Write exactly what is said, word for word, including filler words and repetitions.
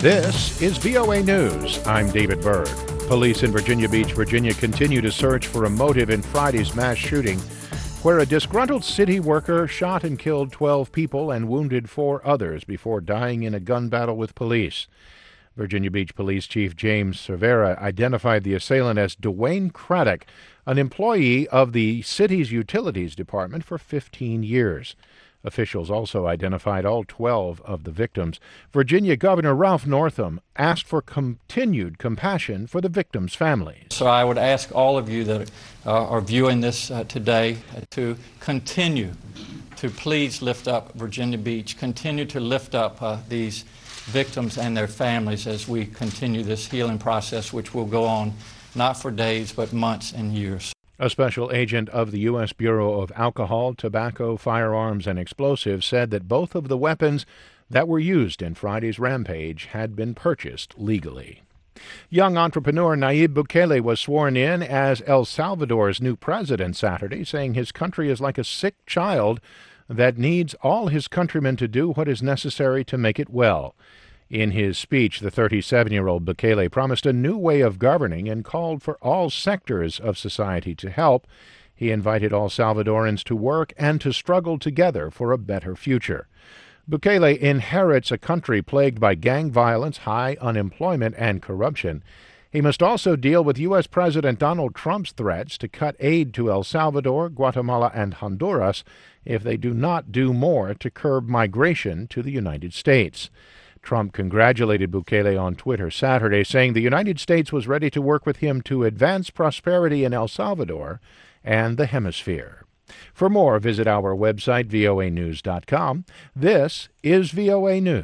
This is V O A News. I'm David Byrd. Police in Virginia Beach, Virginia continue to search for a motive in Friday's mass shooting, where a disgruntled city worker shot and killed twelve people and wounded four others before dying in a gun battle with police. Virginia Beach Police Chief James Cervera identified the assailant as Dwayne Craddock, an employee of the city's utilities department for fifteen years. Officials also identified all twelve of the victims. Virginia Governor Ralph Northam asked for continued compassion for the victims' families. So I would ask all of you that uh, are viewing this uh, today to continue to please lift up Virginia Beach, continue to lift up uh, these victims and their families as we continue this healing process, which will go on not for days but months and years. A special agent of the U S Bureau of Alcohol, Tobacco, Firearms, and Explosives said that both of the weapons that were used in Friday's rampage had been purchased legally. Young entrepreneur Nayib Bukele was sworn in as El Salvador's new president Saturday, saying his country is like a sick child that needs all his countrymen to do what is necessary to make it well. In his speech, the thirty-seven-year-old Bukele promised a new way of governing and called for all sectors of society to help. He invited all Salvadorans to work and to struggle together for a better future. Bukele inherits a country plagued by gang violence, high unemployment, and corruption. He must also deal with U S President Donald Trump's threats to cut aid to El Salvador, Guatemala, and Honduras if they do not do more to curb migration to the United States. Trump congratulated Bukele on Twitter Saturday, saying the United States was ready to work with him to advance prosperity in El Salvador and the hemisphere. For more, visit our website, V O A news dot com. This is V O A News.